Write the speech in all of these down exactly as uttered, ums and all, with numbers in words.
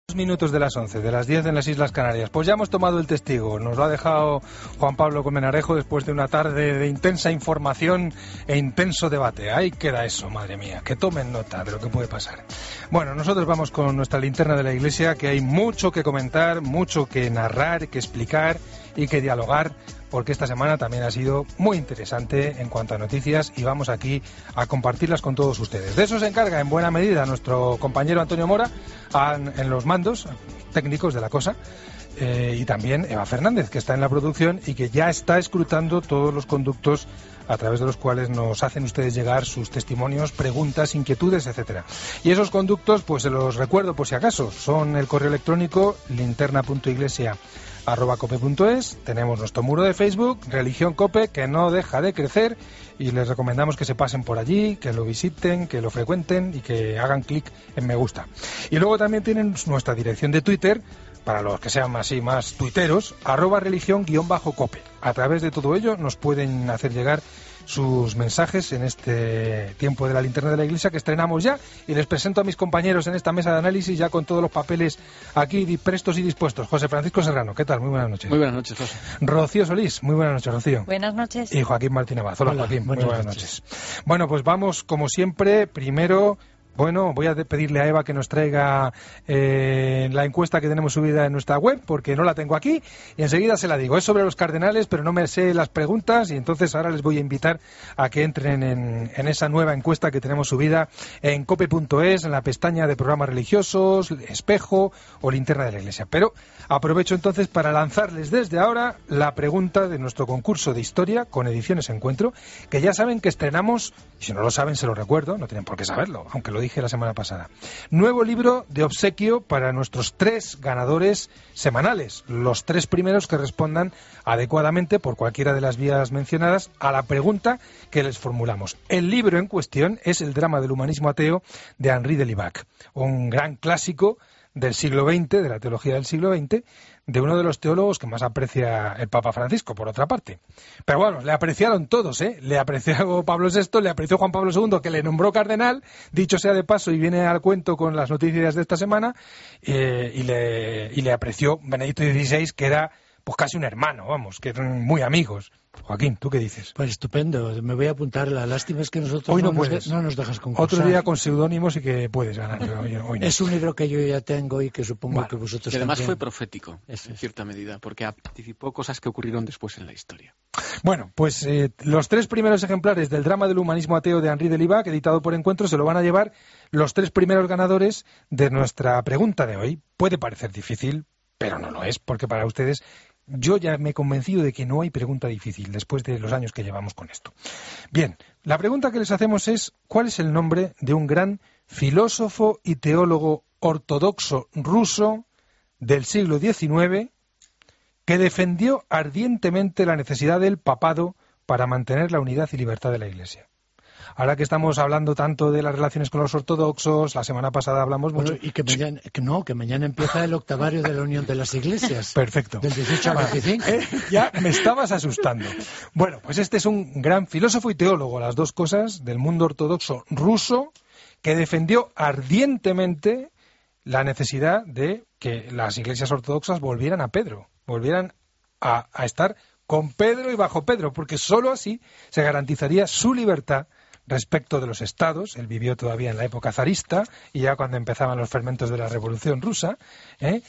Minutos de las once, de las diez en las Islas Canarias. Pues ya hemos tomado el testigo, nos lo ha dejado Juan Pablo Colmenarejo después de una tarde de intensa información e intenso debate. Ahí queda eso, madre mía, que tomen nota de lo que puede pasar. Bueno, nosotros vamos con nuestra linterna de la Iglesia, que hay mucho que comentar, mucho que narrar, que explicar y que dialogar, porque esta semana también ha sido muy interesante en cuanto a noticias y vamos aquí a compartirlas con todos ustedes. De eso se encarga en buena medida nuestro compañero Antonio Mora en los mandos técnicos de la cosa, eh, y también Eva Fernández, que está en la producción y que ya está escrutando todos los conductos a través de los cuales nos hacen ustedes llegar sus testimonios, preguntas, inquietudes, etcétera. Y esos conductos, pues se los recuerdo por si acaso, son el correo electrónico linterna punto iglesia arroba cope punto es, tenemos nuestro muro de Facebook, Religión Cope, que no deja de crecer, y les recomendamos que se pasen por allí, que lo visiten, que lo frecuenten y que hagan clic en me gusta. Y luego también tienen nuestra dirección de Twitter, para los que sean así más tuiteros, arroba religión guión bajo cope. A través de todo ello nos pueden hacer llegar sus mensajes en este tiempo de la linterna de la Iglesia que estrenamos ya, y les presento a mis compañeros en esta mesa de análisis ya con todos los papeles aquí prestos y dispuestos. José Francisco Serrano, ¿qué tal? Muy buenas noches. Muy buenas noches, José. Rocío Solís, muy buenas noches, Rocío. Buenas noches. Y Joaquín Martínez Abad. Hola, Hola, Joaquín, buenas muy buenas noches. noches. Bueno, pues vamos como siempre, primero... Bueno, voy a pedirle a Eva que nos traiga eh, la encuesta que tenemos subida en nuestra web, porque no la tengo aquí, y enseguida se la digo. Es sobre los cardenales, pero no me sé las preguntas, y entonces ahora les voy a invitar a que entren en, en esa nueva encuesta que tenemos subida en cope punto es, en la pestaña de programas religiosos, espejo o linterna de la Iglesia. Pero aprovecho entonces para lanzarles desde ahora la pregunta de nuestro concurso de historia con Ediciones Encuentro, que ya saben que estrenamos, y si no lo saben se lo recuerdo, no tienen por qué saberlo, aunque lo dije la semana pasada. Nuevo libro de obsequio para nuestros tres ganadores semanales, los tres primeros que respondan adecuadamente por cualquiera de las vías mencionadas a la pregunta que les formulamos. El libro en cuestión es El drama del humanismo ateo de Henri de Libac, un gran clásico del siglo veinte, de la teología del siglo veinte, de uno de los teólogos que más aprecia el Papa Francisco, por otra parte. Pero bueno, le apreciaron todos, ¿eh? Le apreció Pablo sexto, le apreció Juan Pablo segundo, que le nombró cardenal, dicho sea de paso, y viene al cuento con las noticias de esta semana, eh, y, le, y le apreció Benedicto dieciséis, que era pues casi un hermano, vamos, que eran muy amigos. Joaquín, ¿tú qué dices? Pues estupendo, me voy a apuntar. La lástima es que nosotros hoy no, no, puedes. Nos, de, no nos dejas concursar. Otro día con seudónimos y que puedes ganar, pero hoy, hoy no. Es un libro que yo ya tengo y que supongo bueno, que vosotros y además también. Fue profético, en cierta medida, porque anticipó cosas que ocurrieron después en la historia. Bueno, pues eh, los tres primeros ejemplares del drama del humanismo ateo de Henri de Libac, editado por Encuentro, se lo van a llevar los tres primeros ganadores de nuestra pregunta de hoy. Puede parecer difícil, pero no lo es, porque para ustedes... Yo ya me he convencido de que no hay pregunta difícil después de los años que llevamos con esto. Bien, la pregunta que les hacemos es ¿cuál es el nombre de un gran filósofo y teólogo ortodoxo ruso del siglo diecinueve que defendió ardientemente la necesidad del papado para mantener la unidad y libertad de la Iglesia? Ahora que estamos hablando tanto de las relaciones con los ortodoxos, la semana pasada hablamos mucho... Bueno, y que mañana, que no, que mañana empieza el octavario de la Unión de las Iglesias. Perfecto. Del dieciocho al veinticinco. Eh, ya me estabas asustando. Bueno, pues este es un gran filósofo y teólogo, las dos cosas, del mundo ortodoxo ruso, que defendió ardientemente la necesidad de que las iglesias ortodoxas volvieran a Pedro, volvieran a, a estar con Pedro y bajo Pedro, porque sólo así se garantizaría su libertad respecto de los estados. Él vivió todavía en la época zarista y ya cuando empezaban los fermentos de la Revolución Rusa, ¿eh?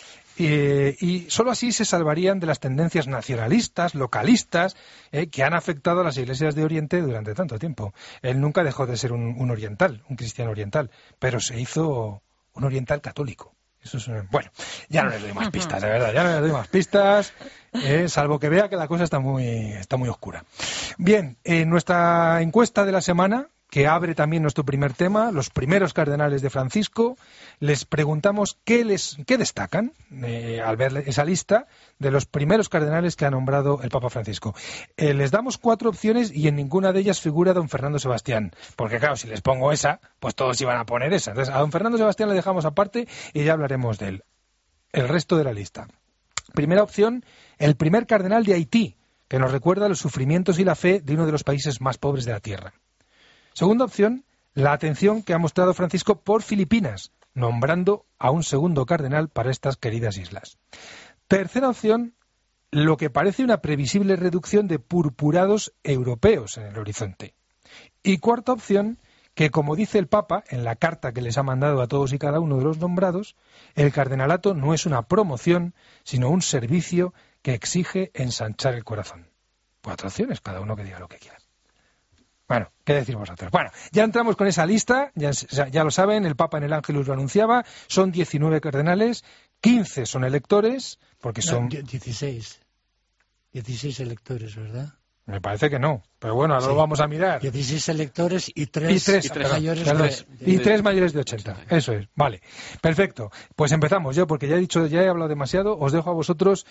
y, y solo así se salvarían de las tendencias nacionalistas, localistas, ¿eh? que han afectado a las iglesias de Oriente durante tanto tiempo. Él nunca dejó de ser un, un oriental, un cristiano oriental, pero se hizo un oriental católico. Eso es un... Bueno, ya no les doy más pistas, de verdad, ya no les doy más pistas, eh, salvo que vea que la cosa está muy, está muy oscura. Bien, en nuestra encuesta de la semana, que abre también nuestro primer tema, los primeros cardenales de Francisco, les preguntamos qué les qué destacan eh, al ver esa lista de los primeros cardenales que ha nombrado el Papa Francisco. Eh, les damos cuatro opciones y en ninguna de ellas figura don Fernando Sebastián, porque claro, si les pongo esa, pues todos iban a poner esa. Entonces a don Fernando Sebastián le dejamos aparte y ya hablaremos de él. El resto de la lista. Primera opción, el primer cardenal de Haití, que nos recuerda los sufrimientos y la fe de uno de los países más pobres de la tierra. Segunda opción, la atención que ha mostrado Francisco por Filipinas, nombrando a un segundo cardenal para estas queridas islas. Tercera opción, lo que parece una previsible reducción de purpurados europeos en el horizonte. Y cuarta opción, que como dice el Papa en la carta que les ha mandado a todos y cada uno de los nombrados, el cardenalato no es una promoción, sino un servicio que exige ensanchar el corazón. Cuatro opciones, cada uno que diga lo que quiera. Bueno, ¿qué decir vosotros? Bueno, ya entramos con esa lista, ya, ya lo saben, el Papa en el Ángelus lo anunciaba, son diecinueve cardenales, quince son electores, porque son... No, dieciséis. dieciséis electores, ¿verdad? Me parece que no, pero bueno, ahora Sí. lo vamos a mirar. dieciséis electores y tres, Y tres, y tres perdón, mayores perdón, de, de- y tres mayores de ochenta. Eso es, vale. Perfecto. Pues empezamos yo, porque ya he dicho, ya he hablado demasiado. Os dejo a vosotros,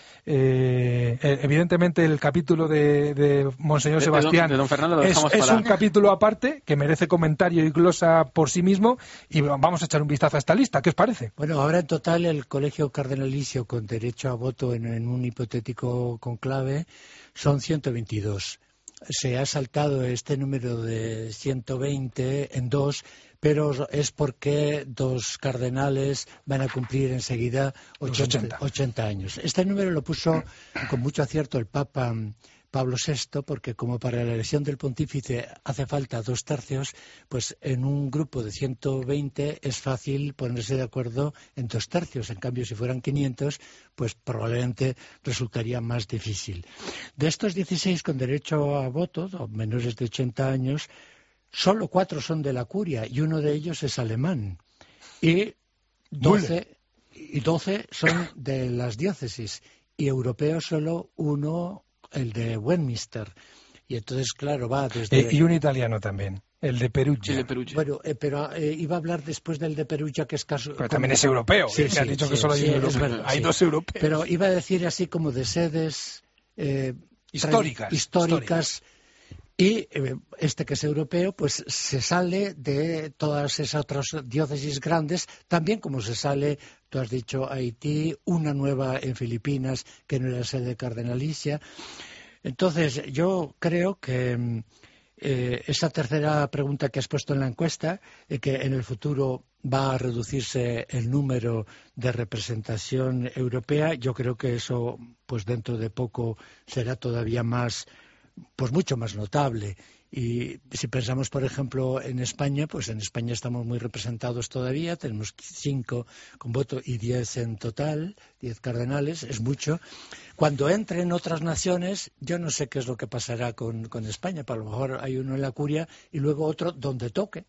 eh, eh, evidentemente, el capítulo de, de Monseñor De- de don- Sebastián de don Fernando lo es, dejamos es para- un capítulo aparte que merece comentario y glosa por sí mismo. Y vamos a echar un vistazo a esta lista. ¿Qué os parece? Bueno, ahora en total el colegio cardenalicio con derecho a voto en, en un hipotético conclave son ciento veintidós. Se ha saltado este número de ciento veinte en dos, pero es porque dos cardenales van a cumplir enseguida Los ochenta, ochenta. ochenta años. Este número lo puso con mucho acierto el Papa Pablo sexto, porque como para la elección del pontífice hace falta dos tercios, pues en un grupo de ciento veinte es fácil ponerse de acuerdo en dos tercios. En cambio, si fueran quinientos, pues probablemente resultaría más difícil. De estos dieciséis con derecho a voto, o menores de ochenta años, solo cuatro son de la curia y uno de ellos es alemán. Y doce, y doce son de las diócesis, y europeos solo uno, el de Westminster. Y entonces, claro, va desde... Eh, y un italiano también, el de Perugia. Sí, de Perugia. Bueno, eh, pero eh, iba a hablar después del de Perugia, que es caso... Pero también es europeo. Sí, que has sí, dicho sí, que solo hay sí, un es europeo. verdad, Hay sí. dos europeos. Pero iba a decir así como de sedes eh, Históricas, tra- históricas. Y eh, este que es europeo, pues se sale de todas esas otras diócesis grandes, también como se sale, tú has dicho Haití, una nueva en Filipinas, que no era sede cardenalicia. Entonces, yo creo que mm, eh, esa tercera pregunta que has puesto en la encuesta, eh, que en el futuro va a reducirse el número de representación europea, yo creo que eso, pues dentro de poco será todavía más, pues mucho más notable. Y si pensamos, por ejemplo, en España, pues en España estamos muy representados todavía, tenemos cinco con voto y diez en total, diez cardenales, es mucho. Cuando entren otras naciones, yo no sé qué es lo que pasará con, con España, pero a lo mejor hay uno en la curia y luego otro donde toque,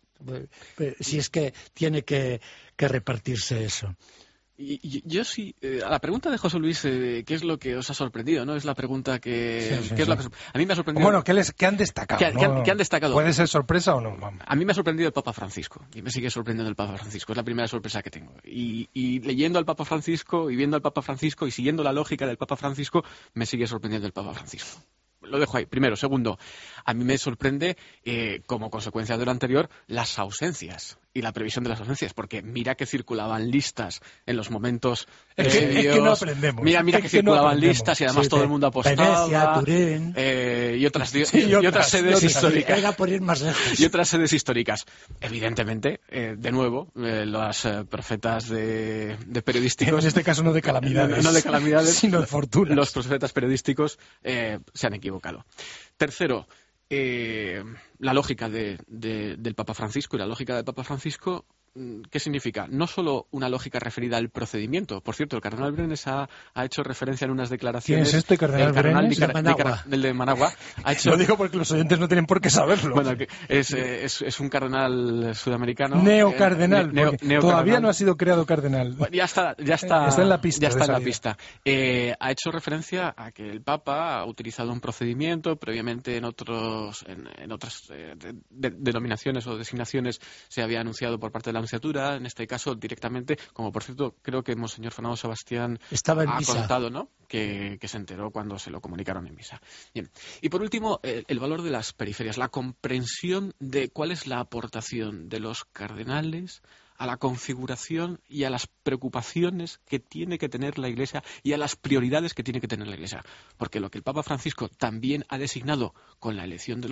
si es que tiene que, que repartirse eso. Y, y yo sí, eh, a la pregunta de José Luis, eh, ¿qué es lo que os ha sorprendido? ¿No? Es la pregunta que... Sí, sí, ¿qué es sí. lo que a mí me ha sorprendido... Bueno, ¿qué, les, qué han destacado? ¿Qué- qué han- ¿no? qué han destacado? ¿Puede ser sorpresa o no? Vamos. A mí me ha sorprendido el Papa Francisco, y me sigue sorprendiendo el Papa Francisco, es la primera sorpresa que tengo. Y, y leyendo al Papa Francisco, y viendo al Papa Francisco, y siguiendo la lógica del Papa Francisco, me sigue sorprendiendo el Papa Francisco. Lo dejo ahí. Primero. Segundo, a mí me sorprende, eh, como consecuencia de lo anterior, las ausencias y la previsión de las ausencias, porque mira que circulaban listas en los momentos Es que- es previos. que no aprendemos. Mira, mira Es que, que no circulaban aprendemos. listas y además Sí, todo Ve- el mundo apostaba. Venecia, Turín. eh, y, otras, Sí, y, y otras, otras, sedes y otras. históricas. Era por ir más lejos. Y otras sedes históricas. Evidentemente, eh, de nuevo, eh, las eh, profetas de, de periodísticos... En este caso no de calamidades. No de calamidades. Sino de fortunas. Los profetas periodísticos eh, se han equivocado. Tercero, eh, la lógica de, de, del Papa Francisco. Y la lógica del Papa Francisco, ¿qué significa? No solo una lógica referida al procedimiento. Por cierto, el cardenal Brenes ha, ha hecho referencia en unas declaraciones... ¿Quién es este cardenal el cardenal Brenes? Nicar- De Managua. Nicar- del de Managua. Ha hecho, Lo digo porque los oyentes no tienen por qué saberlo. bueno, que es, eh, es, es un cardenal sudamericano. Neocardenal, Eh, neo- porque neocardenal. todavía no ha sido creado cardenal. Bueno, ya está, ya está, Está en la pista Ya de está en la salida. pista. Eh, ha hecho referencia a que el Papa ha utilizado un procedimiento previamente en otros, en, en otras eh, de- de- denominaciones o designaciones se había anunciado por parte de la Nunciatura. En este caso directamente, como por cierto creo que Monseñor Fernando Sebastián Estaba en ha misa. contado, ¿no? Que, que se enteró cuando se lo comunicaron en misa. Bien. Y por último, el, el valor de las periferias, la comprensión de cuál es la aportación de los cardenales a la configuración y a las preocupaciones que tiene que tener la Iglesia y a las prioridades que tiene que tener la Iglesia. Porque lo que el Papa Francisco también ha designado con la elección de los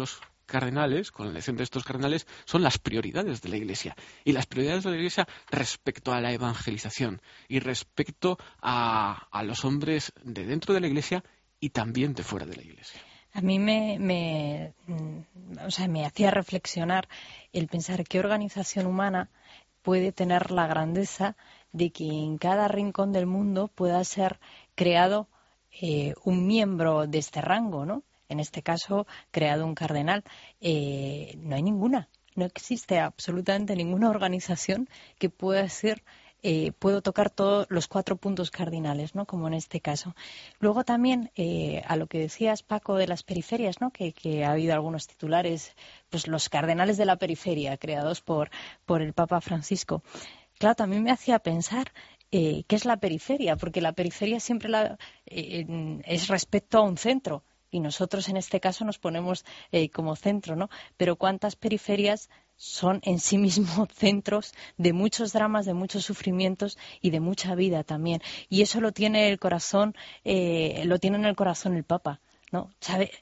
cardenales, con la elección de estos cardenales, son las prioridades de la Iglesia. Y las prioridades de la Iglesia respecto a la evangelización y respecto a, a los hombres de dentro de la Iglesia y también de fuera de la Iglesia. A mí me, me, o sea, me hacía reflexionar el pensar qué organización humana puede tener la grandeza de que en cada rincón del mundo pueda ser creado eh, un miembro de este rango, ¿no? En este caso, creado un cardenal. Eh, no hay ninguna, no existe absolutamente ninguna organización que pueda ser Eh, puedo tocar todos los cuatro puntos cardinales, ¿no? Como en este caso. Luego también, eh, a lo que decías, Paco, de las periferias, ¿no? Que, que ha habido algunos titulares, pues los cardenales de la periferia, creados por, por el Papa Francisco. Claro, también me hacía pensar eh, qué es la periferia, porque la periferia siempre la, eh, es respecto a un centro. Y nosotros en este caso nos ponemos eh, como centro, ¿no? Pero ¿cuántas periferias son en sí mismos centros de muchos dramas, de muchos sufrimientos y de mucha vida también? Y eso lo tiene el corazón, eh, lo tiene en el corazón el Papa, ¿no? ¿Sabe?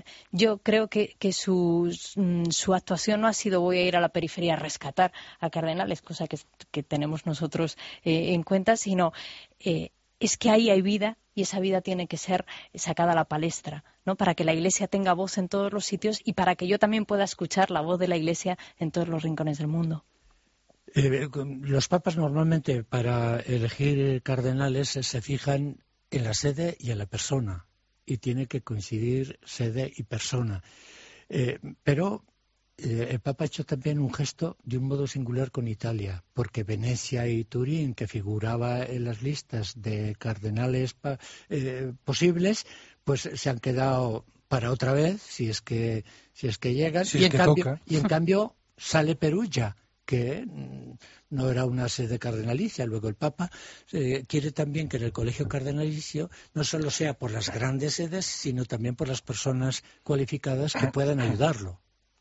Yo creo que, que su, su actuación no ha sido voy a ir a la periferia a rescatar a cardenales, cosa que, que tenemos nosotros eh, en cuenta, sino eh, es que ahí hay vida. Y esa vida tiene que ser sacada a la palestra, ¿no? Para que la Iglesia tenga voz en todos los sitios y para que yo también pueda escuchar la voz de la Iglesia en todos los rincones del mundo. Eh, los papas normalmente para elegir cardenales se fijan en la sede y en la persona, y tiene que coincidir sede y persona. Eh, pero eh, el Papa ha hecho también un gesto de un modo singular con Italia, porque Venecia y Turín, que figuraba en las listas de cardenales pa, eh, posibles, pues se han quedado para otra vez, si es que si es que llegan, si y, es en que cambio, toca. y en cambio sale Perugia, que no era una sede cardenalicia. Luego el Papa eh, quiere también que en el colegio cardenalicio no solo sea por las grandes sedes, sino también por las personas cualificadas que puedan ayudarlo.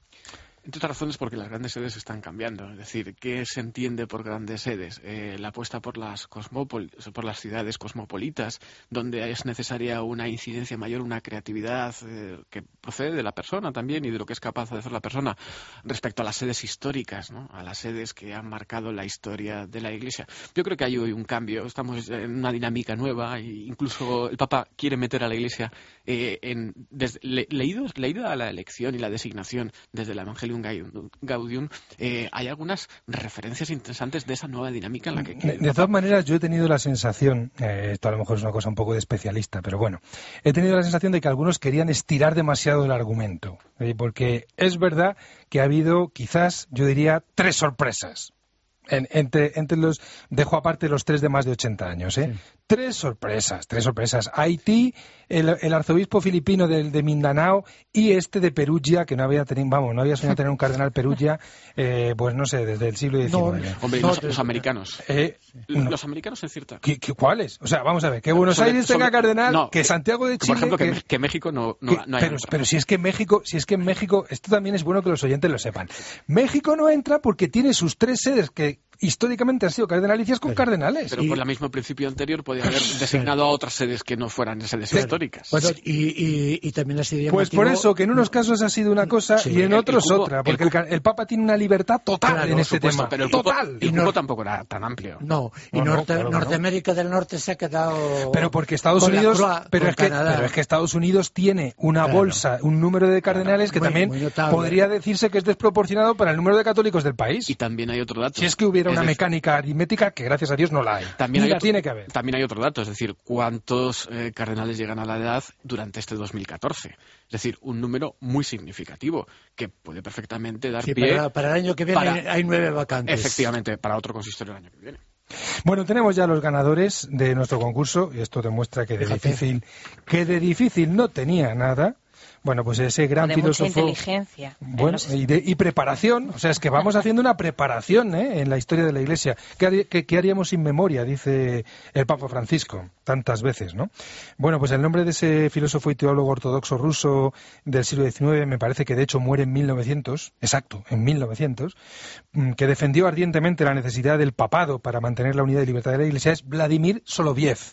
Entre otras razones porque las grandes sedes están cambiando. Es decir, ¿qué se entiende por grandes sedes? Eh, la apuesta por las cosmópol- por las ciudades cosmopolitas, donde es necesaria una incidencia mayor, una creatividad eh, que procede de la persona también y de lo que es capaz de hacer la persona respecto a las sedes históricas, ¿no? A las sedes que han marcado la historia de la Iglesia. Yo creo que hay hoy un cambio. Estamos en una dinámica nueva e incluso el Papa quiere meter a la Iglesia eh, en desde, le, leído, leído a la elección y la designación desde el Evangelio Gaudium, eh, hay algunas referencias interesantes de esa nueva dinámica en la que... De, de todas maneras, yo he tenido la sensación, eh, esto a lo mejor es una cosa un poco de especialista, pero bueno, he tenido la sensación de que algunos querían estirar demasiado el argumento, eh, porque es verdad que ha habido, quizás, yo diría, tres sorpresas. En, entre, entre los, dejo aparte los tres de más de ochenta años, ¿eh? Sí. Tres sorpresas, tres sorpresas. Haití, el, el arzobispo filipino de, de Mindanao y este de Perugia, que no había tenido, vamos, no había soñado tener un cardenal Perugia, eh, pues no sé, desde el siglo diecinueve. No, hombre, no, los, los americanos. Eh, no. Los americanos es cierto. ¿Qué, qué, ¿Cuáles? O sea, vamos a ver, que Buenos sobre, Aires tenga sobre, cardenal, no, que Santiago de Chile... Por ejemplo, que, que, que México no, no, que, no hay... Pero, pero si es que en México, si es que en México, esto también es bueno que los oyentes lo sepan. México no entra porque tiene sus tres sedes que históricamente han sido cardenalicias con pero, cardenales. Pero y, por el mismo principio anterior podía haber designado a otras sedes que no fueran sedes claro. históricas. Bueno, y, y, y también ha sido Pues por eso, que en unos casos ha sido una cosa sí, y en otros el, el cubo, otra, porque el, el, el Papa tiene una libertad total claro, en este supuesto, tema. Pero el total. Cubo, el cubo tampoco era tan amplio. No, y no, Norte, no, claro, Norteamérica no. del Norte se ha quedado... Pero porque Estados Unidos... Croa, pero, es que, pero es que Estados Unidos tiene una claro. bolsa, un número de cardenales claro, que muy, también muy podría decirse que es desproporcionado para el número de católicos del país. Y también hay otro dato. Si es que hubiera es una decir, mecánica aritmética que gracias a Dios no la hay. También y hay la otro, tiene que haber. También hay otro dato, es decir, cuántos eh, cardenales llegan a la edad durante este dos mil catorce. Es decir, un número muy significativo que puede perfectamente dar sí, pie... Para, para el año que viene para, hay nueve vacantes. Efectivamente, para otro consistorio el año que viene. Bueno, tenemos ya los ganadores de nuestro concurso y esto demuestra que de Fíjate. difícil, que de difícil no tenía nada. Bueno, pues ese gran de filósofo... mucha inteligencia. Bueno, y, de, y preparación. O sea, es que vamos haciendo una preparación ¿eh? en la historia de la Iglesia. ¿Qué, harí, qué, ¿Qué haríamos sin memoria? Dice el Papa Francisco, tantas veces, ¿no? Bueno, pues el nombre de ese filósofo y teólogo ortodoxo ruso del siglo diecinueve, me parece que de hecho muere en mil novecientos, exacto, en mil novecientos, que defendió ardientemente la necesidad del papado para mantener la unidad y libertad de la Iglesia, es Vladimir Soloviev.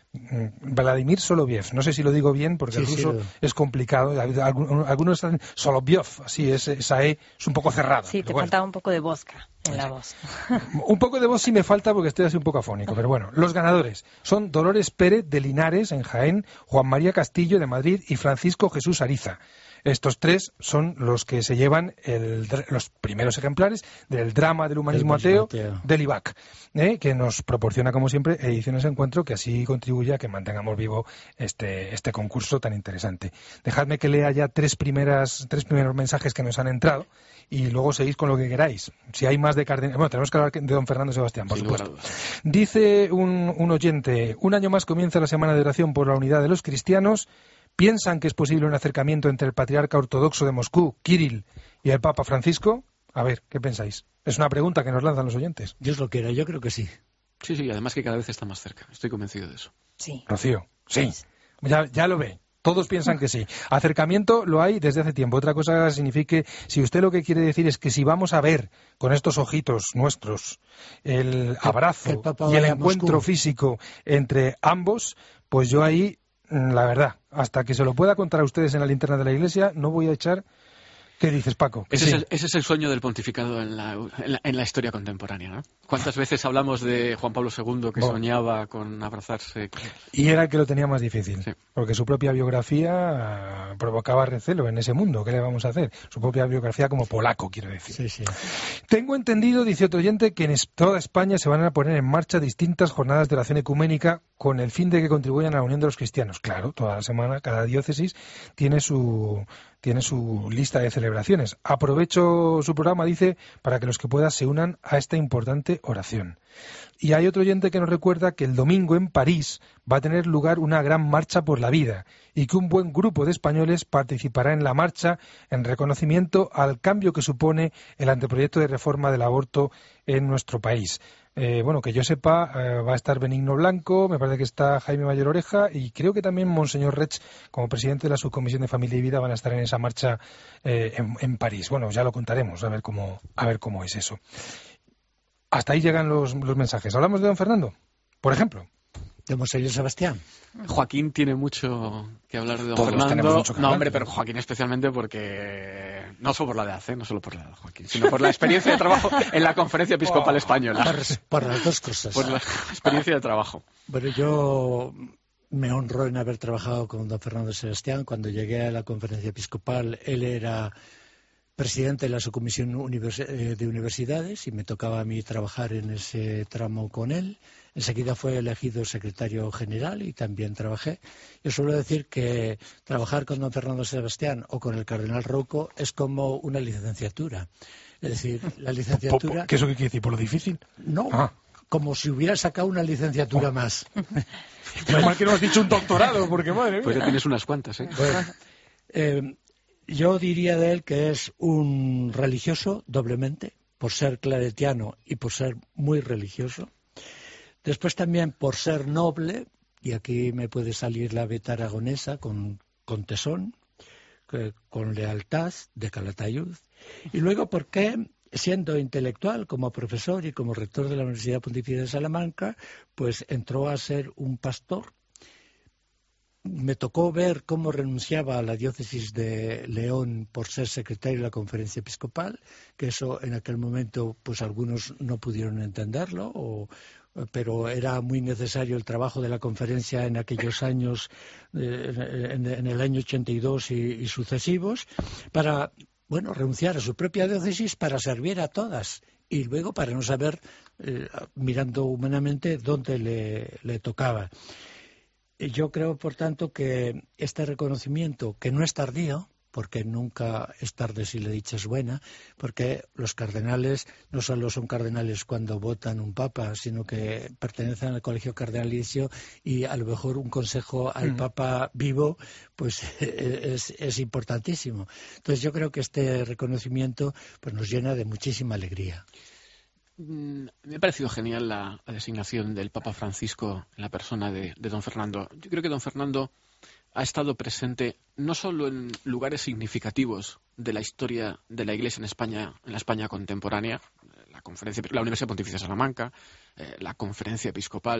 Vladimir Soloviev, no sé si lo digo bien porque sí, el ruso sí, lo... es complicado, algunos están Soloviev, así es, esa E es un poco cerrada. Sí, te bueno. faltaba un poco de vodka en la voz. Un poco de voz sí me falta porque estoy así un poco afónico, pero bueno, los ganadores son Dolores Pérez de Linares en Jaén, Juan María Castillo de Madrid y Francisco Jesús Ariza. Estos tres son los que se llevan el, los primeros ejemplares del drama del humanismo el ateo, ateo del I B A C, ¿eh? que nos proporciona, como siempre, Ediciones Encuentro, que así contribuye a que mantengamos vivo este, este concurso tan interesante. Dejadme que lea ya tres, primeras, tres primeros mensajes que nos han entrado y luego seguís con lo que queráis. Si hay más de Cardenal... Bueno, tenemos que hablar de don Fernando Sebastián, por sí, supuesto. Dice un, un oyente, un año más comienza la semana de oración por la unidad de los cristianos. ¿Piensan que es posible un acercamiento entre el patriarca ortodoxo de Moscú, Kirill, y el Papa Francisco? A ver, ¿qué pensáis? Es una pregunta que nos lanzan los oyentes. Dios lo quiera, yo creo que sí. Sí, sí, además que cada vez está más cerca. Estoy convencido de eso. Sí. Rocío, sí. Ya, ya lo ve. Todos piensan que sí. Acercamiento lo hay desde hace tiempo. Otra cosa significa, si usted lo que quiere decir es que si vamos a ver con estos ojitos nuestros el abrazo el y el encuentro Moscú. físico entre ambos, pues yo ahí... La verdad, hasta que se lo pueda contar a ustedes en la linterna de la iglesia, no voy a echar... ¿Qué dices, Paco? Ese, sí. es el, ese es el sueño del pontificado en la, en la, en la historia contemporánea, ¿no? ¿Cuántas veces hablamos de Juan Pablo segundo que oh. soñaba con abrazarse? Y era el que lo tenía más difícil, sí. porque su propia biografía provocaba recelo en ese mundo. ¿Qué le vamos a hacer? Su propia biografía como polaco, quiero decir. Sí, sí. Tengo entendido, dice otro oyente, que en toda España se van a poner en marcha distintas jornadas de oración ecuménica con el fin de que contribuyan a la unión de los cristianos. Claro, toda la semana, cada diócesis tiene su... tiene su lista de celebraciones. Aprovecho su programa, dice, para que los que puedan se unan a esta importante oración. Y hay otro oyente que nos recuerda que el domingo en París va a tener lugar una gran marcha por la vida y que un buen grupo de españoles participará en la marcha en reconocimiento al cambio que supone el anteproyecto de reforma del aborto en nuestro país. Eh, bueno, que yo sepa, eh, va a estar Benigno Blanco, me parece que está Jaime Mayor Oreja y creo que también Monseñor Rech, como presidente de la Subcomisión de Familia y Vida, van a estar en esa marcha eh, en, en París. Bueno, ya lo contaremos, a ver cómo, a ver cómo es eso. Hasta ahí llegan los, los mensajes. ¿Hablamos de don Fernando, por ejemplo? De Monseñor Sebastián. Joaquín tiene mucho que hablar de don Todos Fernando. Mucho que no, hablar. hombre, pero Joaquín especialmente porque no solo por la edad, ¿eh? no solo por la edad, Joaquín, sino por la experiencia de trabajo en la Conferencia Episcopal oh, Española. Por, por las dos cosas. Por la experiencia de trabajo. Bueno, yo me honro en haber trabajado con don Fernando Sebastián. Cuando llegué a la Conferencia Episcopal, él era presidente de la Subcomisión de Universidades y me tocaba a mí trabajar en ese tramo con él. Enseguida fue elegido secretario general y también trabajé. Yo suelo decir que trabajar con don Fernando Sebastián o con el cardenal Rouco es como una licenciatura. Es decir, la licenciatura... ¿Qué es eso que quiere decir? ¿Por lo difícil? No, ah. como si hubiera sacado una licenciatura oh. más. Menos mal que no has dicho un doctorado, porque madre mía. Pues ya tienes unas cuantas, ¿eh? Bueno, eh yo diría de él que es un religioso doblemente, por ser claretiano y por ser muy religioso. Después también por ser noble, y aquí me puede salir la beta aragonesa con, con tesón, que, con lealtad de Calatayud. Y luego porque, siendo intelectual como profesor y como rector de la Universidad Pontificia de Salamanca, pues entró a ser un pastor. Me tocó ver cómo renunciaba a la diócesis de León por ser secretario de la Conferencia Episcopal, que eso en aquel momento pues algunos no pudieron entenderlo, o, pero era muy necesario el trabajo de la conferencia en aquellos años, eh, en, en el año ochenta y dos y, y sucesivos, para bueno renunciar a su propia diócesis para servir a todas y luego para no saber, eh, mirando humanamente, dónde le, le tocaba. Yo creo, por tanto, que este reconocimiento, que no es tardío, porque nunca es tarde si la dicha es buena, porque los cardenales no solo son cardenales cuando votan un papa, sino que pertenecen al colegio cardenalicio y a lo mejor un consejo al mm. papa vivo pues es, es importantísimo. Entonces yo creo que este reconocimiento pues nos llena de muchísima alegría. Me ha parecido genial la, la designación del Papa Francisco en la persona de, de don Fernando. Yo creo que don Fernando ha estado presente no solo en lugares significativos de la historia de la Iglesia en España, en la España contemporánea, la conferencia, la Universidad Pontificia de Salamanca, eh, la Conferencia Episcopal,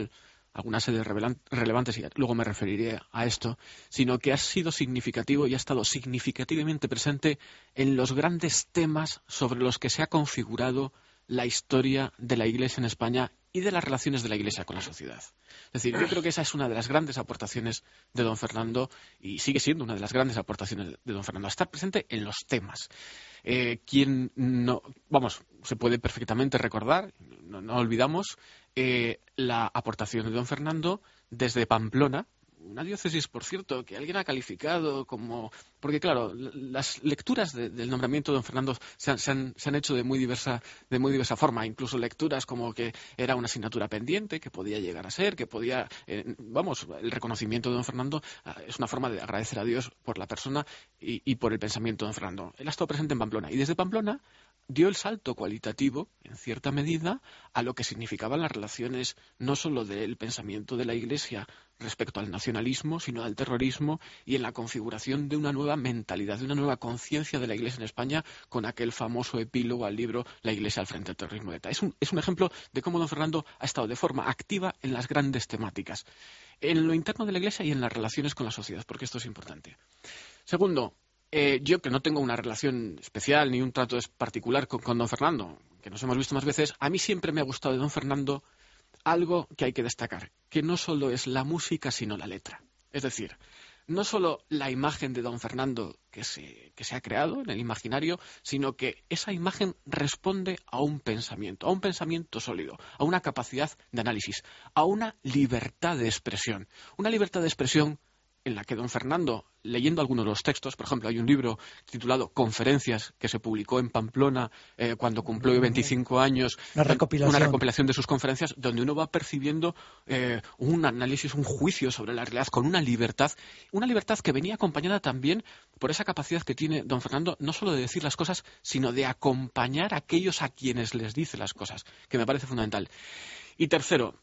algunas sedes relevantes, y luego me referiré a esto, sino que ha sido significativo y ha estado significativamente presente en los grandes temas sobre los que se ha configurado la historia de la Iglesia en España y de las relaciones de la Iglesia con la sociedad. Es decir, yo creo que esa es una de las grandes aportaciones de don Fernando, y sigue siendo una de las grandes aportaciones de don Fernando, estar presente en los temas. Eh, quien no, vamos, se puede perfectamente recordar, no, no olvidamos, eh, la aportación de don Fernando desde Pamplona, una diócesis, por cierto, que alguien ha calificado como... Porque, claro, las lecturas de, del nombramiento de don Fernando se han, se, han, se han hecho de muy diversa de muy diversa forma. Incluso lecturas como que era una asignatura pendiente, que podía llegar a ser, que podía... Eh, vamos, el reconocimiento de don Fernando eh, es una forma de agradecer a Dios por la persona y, y por el pensamiento de don Fernando. Él ha estado presente en Pamplona y desde Pamplona dio el salto cualitativo, en cierta medida, a lo que significaban las relaciones no solo del pensamiento de la Iglesia respecto al nacionalismo, sino al terrorismo y en la configuración de una nueva mentalidad, de una nueva conciencia de la Iglesia en España con aquel famoso epílogo al libro La Iglesia al frente del terrorismo de ETA. Es un, es un ejemplo de cómo don Fernando ha estado de forma activa en las grandes temáticas, en lo interno de la Iglesia y en las relaciones con la sociedad, porque esto es importante. Segundo, Eh, yo que no tengo una relación especial ni un trato particular con, con don Fernando, que nos hemos visto más veces, a mí siempre me ha gustado de don Fernando algo que hay que destacar, que no solo es la música sino la letra. Es decir, no solo la imagen de don Fernando que se, que se ha creado en el imaginario, sino que esa imagen responde a un pensamiento, a un pensamiento sólido, a una capacidad de análisis, a una libertad de expresión. Una libertad de expresión en la que don Fernando, leyendo algunos de los textos, por ejemplo, hay un libro titulado Conferencias que se publicó en Pamplona eh, cuando cumplió veinticinco años, una recopilación. una recopilación de sus conferencias, donde uno va percibiendo eh, un análisis, un juicio sobre la realidad con una libertad, una libertad que venía acompañada también por esa capacidad que tiene don Fernando, no solo de decir las cosas, sino de acompañar a aquellos a quienes les dice las cosas, que me parece fundamental. Y tercero,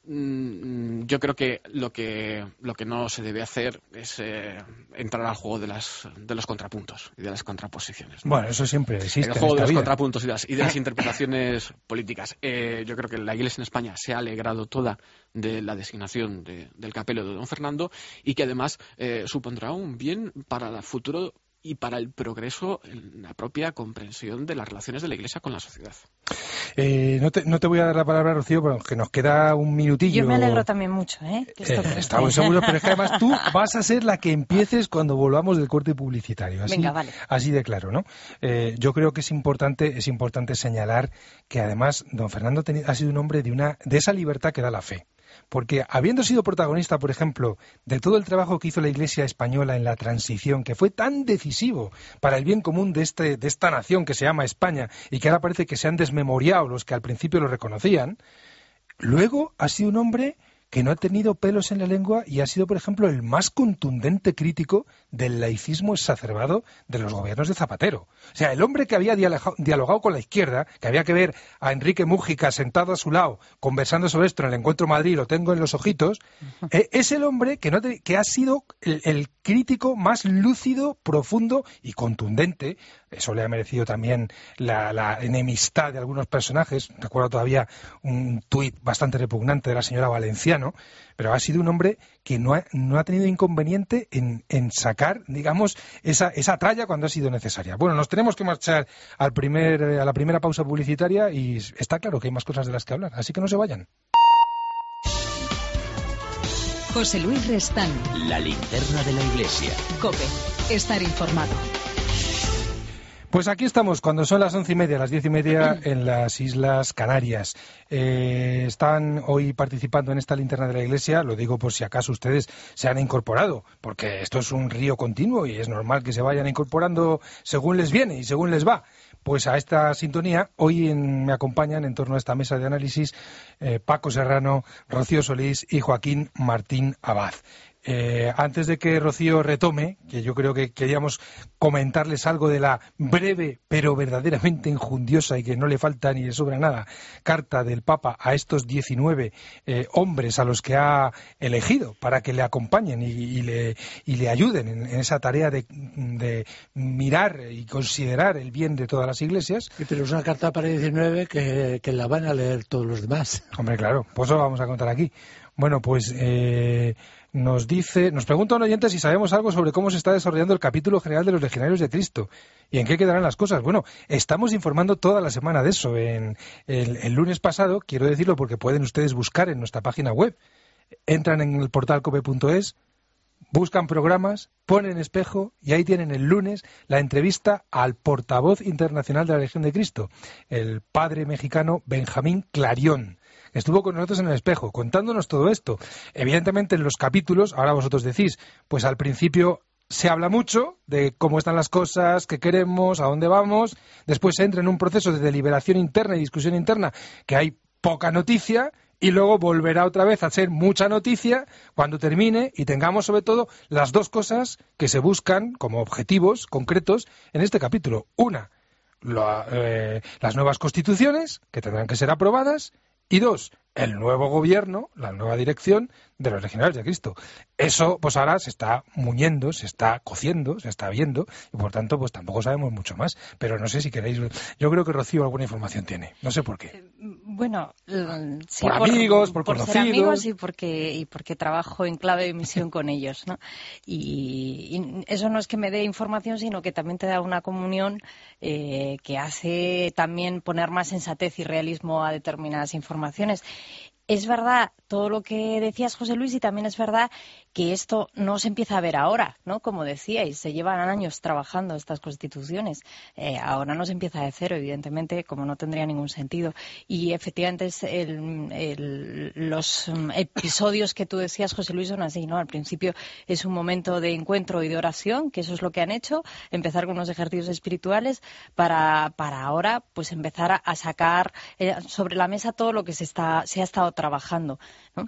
yo creo que lo que lo que no se debe hacer es eh, entrar al juego de las de los contrapuntos y de las contraposiciones, ¿no? Bueno, eso siempre existe. El juego en esta de los vida. contrapuntos y de las, y de las interpretaciones políticas. Eh, yo creo que la Iglesia en España se ha alegrado toda de la designación de, del capelo de don Fernando y que además eh, supondrá un bien para el futuro y para el progreso en la propia comprensión de las relaciones de la Iglesia con la sociedad. Eh, no, te, no te voy a dar la palabra, Rocío, porque nos queda un minutillo. Yo me alegro también mucho, ¿eh? Que esto eh estamos seguros, pero es que además tú vas a ser la que empieces cuando volvamos del corte publicitario. Así, Venga, vale. Así de claro, ¿no? Eh, yo creo que es importante, es importante señalar que además don Fernando ha sido un hombre de, una, de esa libertad que da la fe. Porque habiendo sido protagonista, por ejemplo, de todo el trabajo que hizo la Iglesia española en la transición, que fue tan decisivo para el bien común de, este, de esta nación que se llama España y que ahora parece que se han desmemoriado los que al principio lo reconocían, luego ha sido un hombre que no ha tenido pelos en la lengua y ha sido, por ejemplo, el más contundente crítico del laicismo exacerbado de los gobiernos de Zapatero. O sea, el hombre que había dialogado con la izquierda, que había que ver a Enrique Mújica sentado a su lado, conversando sobre esto en el Encuentro Madrid, lo tengo en los ojitos, eh, es el hombre que, no te, que ha sido el, el crítico más lúcido, profundo y contundente. Eso le ha merecido también la, la enemistad de algunos personajes. Recuerdo todavía un tuit bastante repugnante de la señora Valenciano, pero ha sido un hombre que no ha, no ha tenido inconveniente en, en sacar, digamos, esa, esa tralla cuando ha sido necesaria. Bueno, nos tenemos que marchar al primer, a la primera pausa publicitaria y está claro que hay más cosas de las que hablar, así que no se vayan. José Luis Restán. La linterna de la Iglesia. COPE. Estar informado. Pues aquí estamos, cuando son las once y media, las diez y media en las Islas Canarias. Eh, están hoy participando en esta linterna de la Iglesia, lo digo por si acaso ustedes se han incorporado, porque esto es un río continuo y es normal que se vayan incorporando según les viene y según les va. Pues a esta sintonía, hoy en, me acompañan en torno a esta mesa de análisis eh, Paco Serrano, Rocío Solís y Joaquín Martín Abad. Eh, antes de que Rocío retome, que yo creo que queríamos comentarles algo de la breve pero verdaderamente enjundiosa y que no le falta ni le sobra nada carta del Papa a estos diecinueve eh, hombres a los que ha elegido para que le acompañen y, y, le, y le ayuden en, en esa tarea de, de mirar y considerar el bien de todas las iglesias. Y pero es una carta para diecinueve que, que la van a leer todos los demás. Hombre, claro, pues eso vamos a contar aquí. Bueno, pues eh, nos dice, nos pregunta un oyente si sabemos algo sobre cómo se está desarrollando el capítulo general de los Legionarios de Cristo y en qué quedarán las cosas. Bueno, estamos informando toda la semana de eso. En el, el lunes pasado, quiero decirlo porque pueden ustedes buscar en nuestra página web, entran en el portal cope punto es, buscan programas, ponen espejo y ahí tienen el lunes la entrevista al portavoz internacional de la Legión de Cristo, el padre mexicano Benjamín Clarión. Estuvo con nosotros en el espejo contándonos todo esto. Evidentemente en los capítulos, ahora vosotros decís, pues al principio se habla mucho de cómo están las cosas, qué queremos, a dónde vamos, después se entra en un proceso de deliberación interna y discusión interna que hay poca noticia y luego volverá otra vez a ser mucha noticia cuando termine y tengamos sobre todo las dos cosas que se buscan como objetivos concretos en este capítulo. Una, la, eh, las nuevas constituciones que tendrán que ser aprobadas y dos, el nuevo gobierno, la nueva dirección de los Legionarios de Cristo. Eso pues ahora se está muñendo, se está cociendo, se está viendo y por tanto pues tampoco sabemos mucho más. Pero no sé si queréis, yo creo que Rocío alguna información tiene, no sé por qué. Bueno, sí, por amigos, por, por conocidos. Por ser amigos y porque, y porque trabajo en clave de misión con ellos, ¿no? Y, y eso no es que me dé información, sino que también te da una comunión eh, que hace también poner más sensatez y realismo a determinadas informaciones. Es verdad todo lo que decías, José Luis, y también es verdad que esto no se empieza a ver ahora, ¿no? Como decíais, se llevan años trabajando estas constituciones. Eh, ahora no se empieza de cero, evidentemente, como no tendría ningún sentido. Y efectivamente es el, el, los episodios que tú decías, José Luis, son así, ¿no? Al principio es un momento de encuentro y de oración, que eso es lo que han hecho, empezar con unos ejercicios espirituales para, para ahora pues empezar a, a sacar eh, sobre la mesa todo lo que se está se ha estado trabajando, ¿no?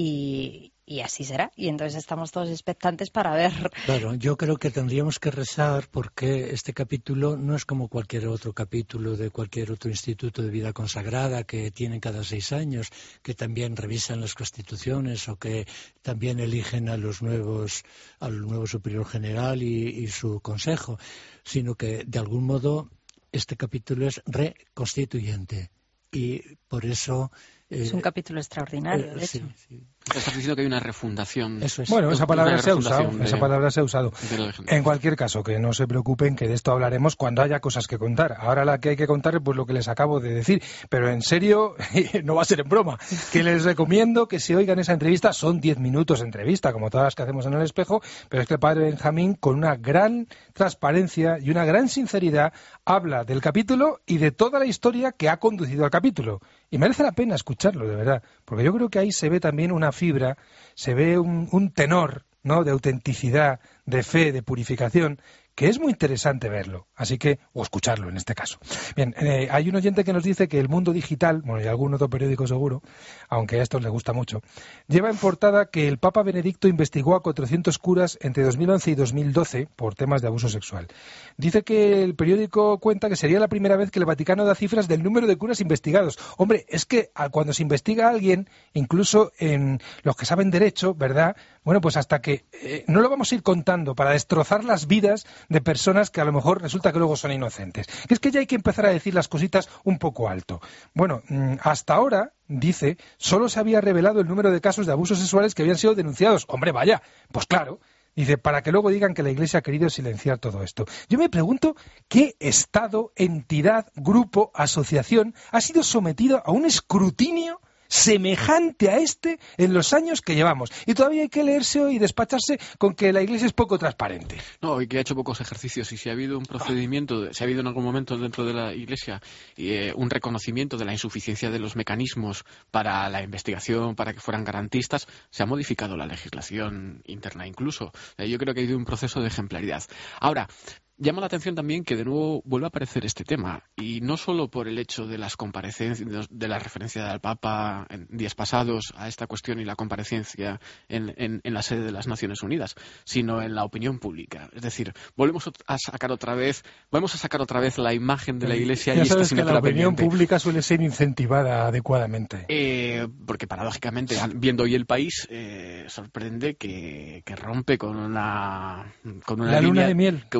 Y, y así será. Y entonces estamos todos expectantes para ver. Claro, yo creo que tendríamos que rezar porque este capítulo no es como cualquier otro capítulo de cualquier otro instituto de vida consagrada que tienen cada seis años, que también revisan las constituciones o que también eligen a los nuevos, al nuevo superior general y, y su consejo, sino que de algún modo este capítulo es reconstituyente y por eso es un capítulo extraordinario, eh, de sí, hecho. sí. Estás diciendo que hay una refundación. Eso es. Bueno, esa palabra se ha usado, de, esa palabra se ha usado. En cualquier caso, que no se preocupen, que de esto hablaremos cuando haya cosas que contar. Ahora la que hay que contar es pues lo que les acabo de decir, pero en serio, no va a ser en broma, que les recomiendo que se oigan esa entrevista. Son diez minutos de entrevista, como todas las que hacemos en el espejo, pero es que el padre Benjamín, con una gran transparencia y una gran sinceridad, habla del capítulo y de toda la historia que ha conducido al capítulo. Y merece la pena escucharlo, de verdad, porque yo creo que ahí se ve también una fibra, se ve un, un tenor, ¿no?, de autenticidad, de fe, de purificación, que es muy interesante verlo, así que, o escucharlo en este caso. Bien, eh, hay un oyente que nos dice que El Mundo Digital, bueno, y algún otro periódico seguro, aunque a estos les gusta mucho, lleva en portada que el Papa Benedicto investigó a cuatrocientos curas entre dos mil once y dos mil doce por temas de abuso sexual. Dice que el periódico cuenta que sería la primera vez que el Vaticano da cifras del número de curas investigados. Hombre, es que cuando se investiga a alguien, incluso en los que saben derecho, ¿verdad?, bueno, pues hasta que eh, no lo vamos a ir contando para destrozar las vidas de personas que a lo mejor resulta que luego son inocentes. Que es que ya hay que empezar a decir las cositas un poco alto. Bueno, hasta ahora, dice, solo se había revelado el número de casos de abusos sexuales que habían sido denunciados. Hombre, vaya, pues claro. Dice, para que luego digan que la Iglesia ha querido silenciar todo esto. Yo me pregunto qué Estado, entidad, grupo, asociación ha sido sometido a un escrutinio semejante a este en los años que llevamos. Y todavía hay que leerse y despacharse con que la Iglesia es poco transparente. No, y que ha hecho pocos ejercicios. Y si ha habido un procedimiento, si ha habido en algún momento dentro de la Iglesia eh, un reconocimiento de la insuficiencia de los mecanismos para la investigación, para que fueran garantistas, se ha modificado la legislación interna incluso. Eh, yo creo que ha habido un proceso de ejemplaridad. Ahora, llama la atención también que de nuevo vuelve a aparecer este tema, y no solo por el hecho de las comparecencias, de la referencia del Papa en días pasados a esta cuestión y la comparecencia en, en, en la sede de las Naciones Unidas, sino en la opinión pública. Es decir, volvemos a sacar otra vez, vamos a sacar otra vez la imagen de la Iglesia ya y sabes esta que la opinión pendiente. pública suele ser incentivada adecuadamente. Eh, porque paradójicamente, viendo hoy el país, eh, sorprende que, que rompe con una con una la línea, luna de miel. con una línea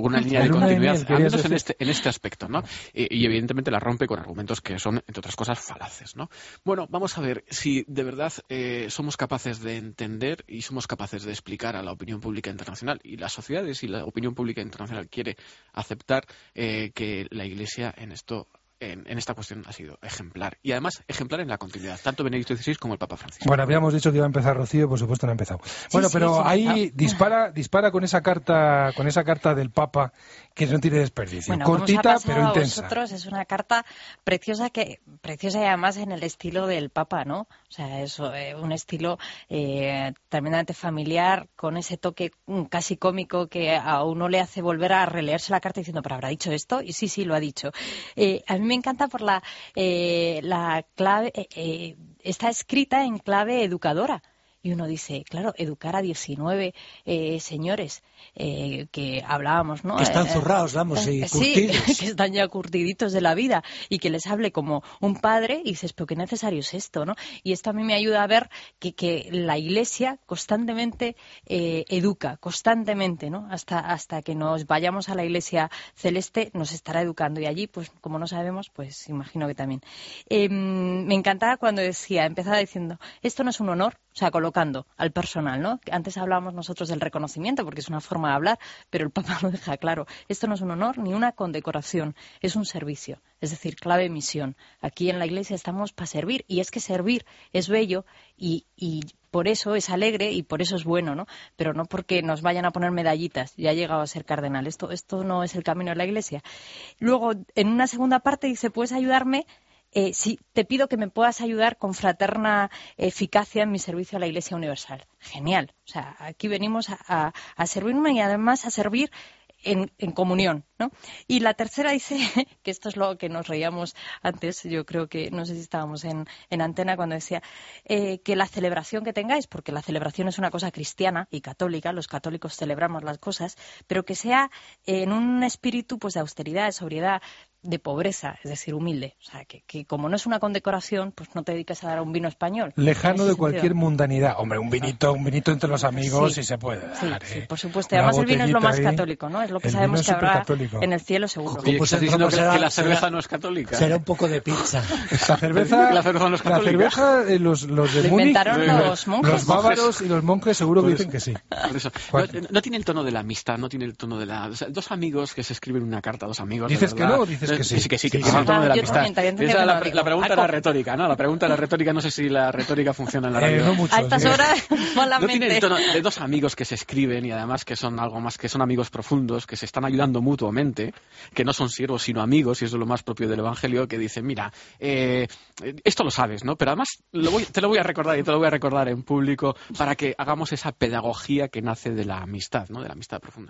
de luna de continuidad, miel, al querías menos en decir. este, en este aspecto, ¿no? Y, y evidentemente la rompe con argumentos que son, entre otras cosas, falaces, ¿no? Bueno, vamos a ver si de verdad eh, somos capaces de entender y somos capaces de explicar a la opinión pública internacional, y las sociedades y la opinión pública internacional quiere aceptar eh, que la Iglesia en esto En, en esta cuestión ha sido ejemplar. Y además, ejemplar en la continuidad, tanto Benedicto dieciséis como el Papa Francisco. Bueno, habíamos dicho que iba a empezar Rocío y por supuesto no ha empezado. Bueno, sí, pero sí, ahí dispara, dispara con esa carta, con esa carta del Papa que no tiene desperdicio. Bueno, cortita como os ha pero pasado a intensa. vosotros, es una carta preciosa que preciosa y además en el estilo del Papa, ¿no? O sea, es eh, un estilo eh, tremendamente familiar, con ese toque mm, casi cómico que a uno le hace volver a releerse la carta diciendo, ¿pero habrá dicho esto? Y sí, sí, lo ha dicho. Eh, a mí me encanta por la, eh, la clave, eh, eh, está escrita en clave educadora. Y uno dice, claro, educar a diecinueve eh, señores eh, que hablábamos, ¿no? Que están Eh, zurrados, vamos, y eh, curtidos. Sí, que están ya curtiditos de la vida y que les hable como un padre y dices, pero qué necesario es esto, ¿no? Y esto a mí me ayuda a ver que, que la Iglesia constantemente eh, educa, constantemente, ¿no? Hasta, hasta que nos vayamos a la Iglesia celeste nos estará educando y allí, pues como no sabemos, pues imagino que también. Eh, me encantaba cuando decía, empezaba diciendo, esto no es un honor, o sea, colocando al personal, ¿no? Antes hablábamos nosotros del reconocimiento, porque es una forma de hablar, pero el Papa lo deja claro. Esto no es un honor ni una condecoración, es un servicio, es decir, clave misión. Aquí en la Iglesia estamos para servir, y es que servir es bello y, y por eso es alegre y por eso es bueno, ¿no? Pero no porque nos vayan a poner medallitas, ya ha llegado a ser cardenal. Esto, esto no es el camino de la Iglesia. Luego, en una segunda parte dice, ¿puedes ayudarme? Eh, sí, te pido que me puedas ayudar con fraterna eficacia en mi servicio a la Iglesia Universal. Genial. O sea, aquí venimos a, a, a servirme y además a servir en, en comunión, ¿no? Y la tercera dice, que esto es lo que nos reíamos antes, yo creo que, no sé si estábamos en, en antena cuando decía, eh, que la celebración que tengáis, porque la celebración es una cosa cristiana y católica, los católicos celebramos las cosas, pero que sea en un espíritu pues de austeridad, de sobriedad, de pobreza, es decir, humilde. O sea, que, que como no es una condecoración, pues no te dediques a dar un vino español. Lejano de sentido. cualquier mundanidad. Hombre, un vinito, un vinito entre los amigos, Sí. si se puede Sí, dar, sí, ¿eh? por supuesto. Una Además el vino es lo más botellita ahí. católico, ¿no? Es lo que El sabemos vino es que habrá supercatólico. en el cielo seguro. Como Oye, pues ¿estás el diciendo que, será- que la cerveza será- no es católica? Será un poco de pizza. La cerveza, La cerveza no es la católica. cerveza, eh, los, los de Lo Múnich, inventaron eh, los monjes. los bávaros y los monjes seguro que Por dicen que sí. Por eso. ¿Cuál? No, no tiene el tono de la amistad, no tiene el tono de la... O sea, dos amigos que se escriben una carta, dos amigos. de ¿Dices que verdad. no o dices que sí? Sí, que sí, que Sí, tiene sí. el tono de la Ah, yo amistad. también, también Esa tenía la, que no la digo. pregunta Ah, era ¿cómo? retórica, ¿no? La pregunta era retórica, no sé si la retórica funciona en la Eh, radio. no mucho. A estas sí. horas, No malamente. tiene el tono de dos amigos que se escriben y además que son algo más, que son amigos profundos, que se están ayudando mutuamente, que no son siervos sino amigos, y eso es lo más propio del Evangelio, que dicen, mira, eh, esto lo sabes, ¿no? Pero además lo voy- te lo voy a recordar y te lo voy a recordar en público para que hagamos esa pedagogía que nace de la amistad, ¿no? De la amistad profunda.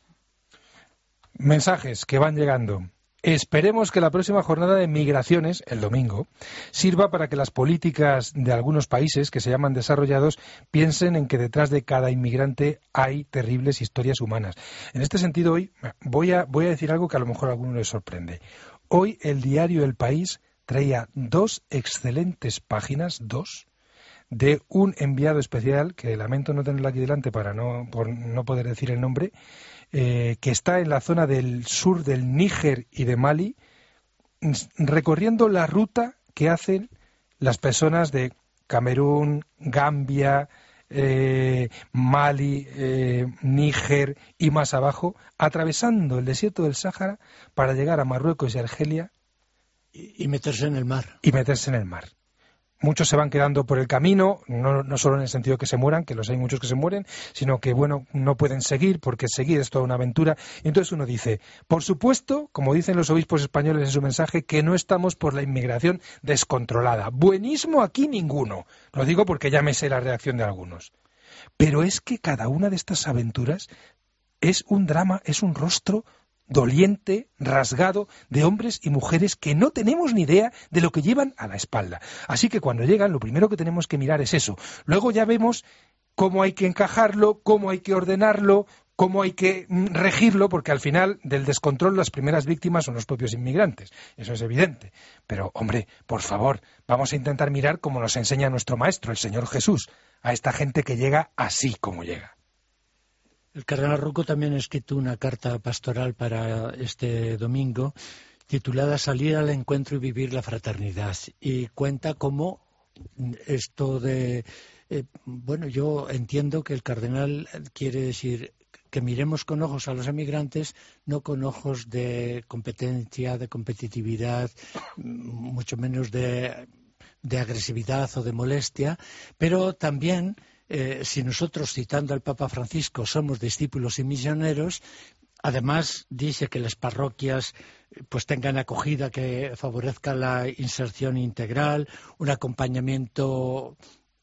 Mensajes que van llegando. Esperemos que la próxima jornada de migraciones, el domingo, sirva para que las políticas de algunos países que se llaman desarrollados piensen en que detrás de cada inmigrante hay terribles historias humanas. En este sentido, hoy voy a, voy a decir algo que a lo mejor a alguno les sorprende. Hoy el diario El País traía dos excelentes páginas, dos, de un enviado especial, que lamento no tenerlo aquí delante para no, por no poder decir el nombre, eh, que está en la zona del sur del Níger y de Mali, recorriendo la ruta que hacen las personas de Camerún, Gambia, eh, Mali, eh, Níger y más abajo, atravesando el desierto del Sáhara para llegar a Marruecos y Argelia Y, y meterse en el mar. y meterse en el mar. Muchos se van quedando por el camino, no, no solo en el sentido que se mueran, que los hay muchos que se mueren, sino que, bueno, no pueden seguir, porque seguir es toda una aventura. Y entonces uno dice, por supuesto, como dicen los obispos españoles en su mensaje, que no estamos por la inmigración descontrolada. Buenismo aquí ninguno. Lo digo porque ya me sé la reacción de algunos. Pero es que cada una de estas aventuras es un drama, es un rostro doliente, rasgado, de hombres y mujeres que no tenemos ni idea de lo que llevan a la espalda. Así que cuando llegan, lo primero que tenemos que mirar es eso. Luego ya vemos cómo hay que encajarlo, cómo hay que ordenarlo, cómo hay que regirlo, porque al final del descontrol las primeras víctimas son los propios inmigrantes. Eso es evidente. Pero, hombre, por favor, vamos a intentar mirar como nos enseña nuestro maestro, el Señor Jesús, a esta gente que llega así como llega. El cardenal Rocco también ha escrito una carta pastoral para este domingo titulada Salir al encuentro y vivir la fraternidad, y cuenta cómo esto de... Eh, bueno, yo entiendo que el cardenal quiere decir que miremos con ojos a los emigrantes, no con ojos de competencia, de competitividad, mucho menos de, de agresividad o de molestia, pero también, eh, si nosotros, citando al Papa Francisco, somos discípulos y misioneros, además dice que las parroquias pues tengan acogida que favorezca la inserción integral, un acompañamiento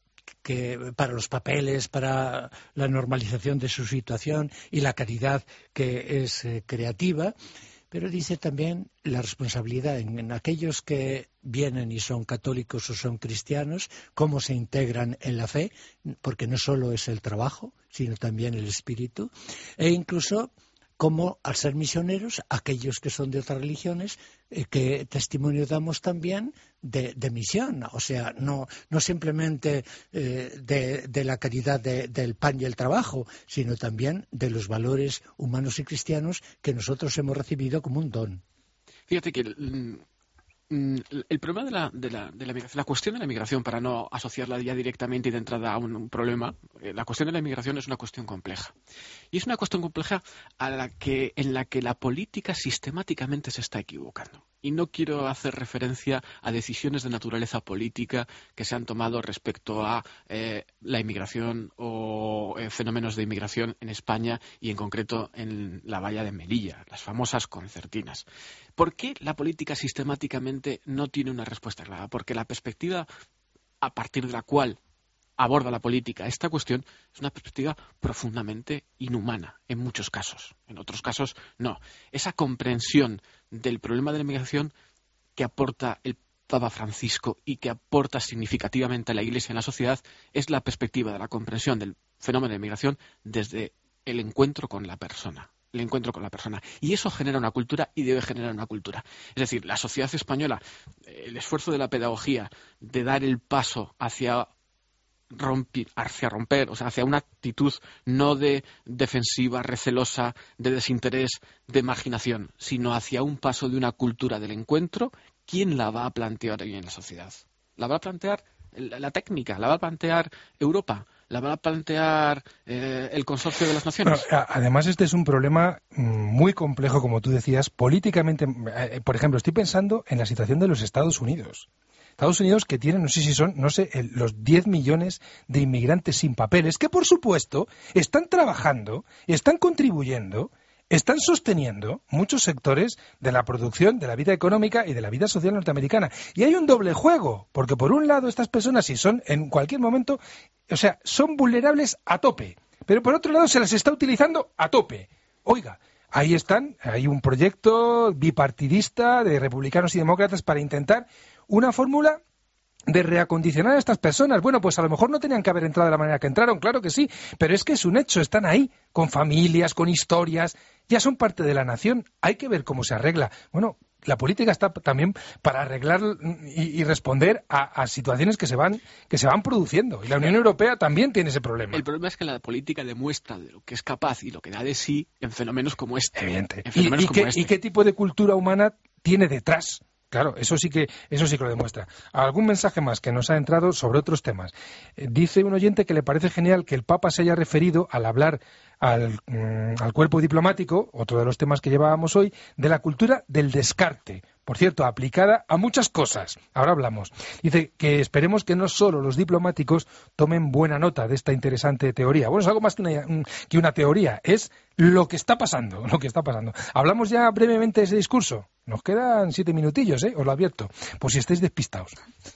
que para los papeles, para la normalización de su situación y la caridad que es eh, creativa, pero dice también la responsabilidad en, en aquellos que vienen y son católicos o son cristianos, cómo se integran en la fe, porque no solo es el trabajo, sino también el espíritu, e incluso como al ser misioneros, aquellos que son de otras religiones, eh, que testimonio damos también de, de misión, o sea, no, no simplemente eh, de, de la caridad de, del pan y el trabajo, sino también de los valores humanos y cristianos que nosotros hemos recibido como un don. Fíjate que el, el problema de la, de, la, de la migración, la cuestión de la migración, para no asociarla ya directamente y de entrada a un, un problema, la cuestión de la migración es una cuestión compleja. Y es una cuestión compleja a la que, en la que la política sistemáticamente se está equivocando. Y no quiero hacer referencia a decisiones de naturaleza política que se han tomado respecto a eh, la inmigración o eh, fenómenos de inmigración en España y en concreto en la valla de Melilla, las famosas concertinas. ¿Por qué la política sistemáticamente no tiene una respuesta clara? Porque la perspectiva a partir de la cual aborda la política esta cuestión es una perspectiva profundamente inhumana en muchos casos, en otros casos no. Esa comprensión del problema de la inmigración que aporta el Papa Francisco y que aporta significativamente a la Iglesia en la sociedad es la perspectiva de la comprensión del fenómeno de inmigración desde el encuentro con la persona. El encuentro con la persona. Y eso genera una cultura y debe generar una cultura. Es decir, la sociedad española, el esfuerzo de la pedagogía de dar el paso hacia romper, hacia romper, o sea, hacia una actitud no de defensiva, recelosa, de desinterés, de marginación, sino hacia un paso de una cultura del encuentro. ¿Quién la va a plantear hoy en la sociedad? ¿La va a plantear la, la técnica? ¿La va a plantear Europa? ¿La va a plantear eh, el Consorcio de las Naciones? Bueno, además, este es un problema muy complejo, como tú decías, políticamente. Eh, por ejemplo, estoy pensando en la situación de los Estados Unidos. Estados Unidos, que tienen, no sé si son, no sé, el, los diez millones de inmigrantes sin papeles, que por supuesto están trabajando, están contribuyendo, están sosteniendo muchos sectores de la producción, de la vida económica y de la vida social norteamericana. Y hay un doble juego, porque por un lado estas personas, si son en cualquier momento, o sea, son vulnerables a tope, pero por otro lado se las está utilizando a tope. Oiga, ahí están, hay un proyecto bipartidista de republicanos y demócratas para intentar una fórmula de reacondicionar a estas personas. Bueno, pues a lo mejor no tenían que haber entrado de la manera que entraron, claro que sí, pero es que es un hecho, están ahí, con familias, con historias, ya son parte de la nación, hay que ver cómo se arregla. Bueno, la política está también para arreglar y, y responder a, a situaciones que se van que se van produciendo, y la Unión Europea también tiene ese problema. El problema es que la política demuestra de lo que es capaz y lo que da de sí en fenómenos como este. Evidente. En fenómenos ¿Y, y, como qué, este. ¿Y qué tipo de cultura humana tiene detrás? Claro, eso sí que eso sí que lo demuestra. Algún mensaje más que nos ha entrado sobre otros temas. Eh, dice un oyente que le parece genial que el Papa se haya referido al hablar al, mm, al cuerpo diplomático, otro de los temas que llevábamos hoy, de la cultura del descarte. Por cierto, aplicada a muchas cosas. Ahora hablamos. Dice que esperemos que no solo los diplomáticos tomen buena nota de esta interesante teoría. Bueno, es algo más que una, que una teoría, es lo que está pasando, lo que está pasando. Hablamos ya brevemente de ese discurso. Nos quedan siete minutillos, ¿eh? Os lo advierto, por si estáis despistados.